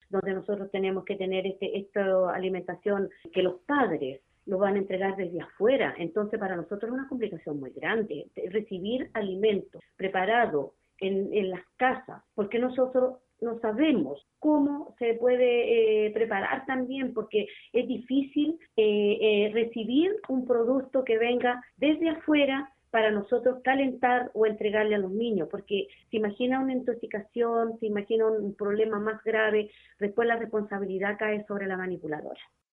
donde nosotros tenemos que tener esta alimentación que los padres lo van a entregar desde afuera. Entonces, para nosotros es una complicación muy grande recibir alimentos preparados en las casas, porque nosotros no sabemos cómo se puede preparar también, porque es difícil recibir un producto que venga desde afuera para nosotros calentar o entregarle a los niños, porque se imagina una intoxicación, se imagina un problema más grave, después la responsabilidad cae sobre la manipuladora.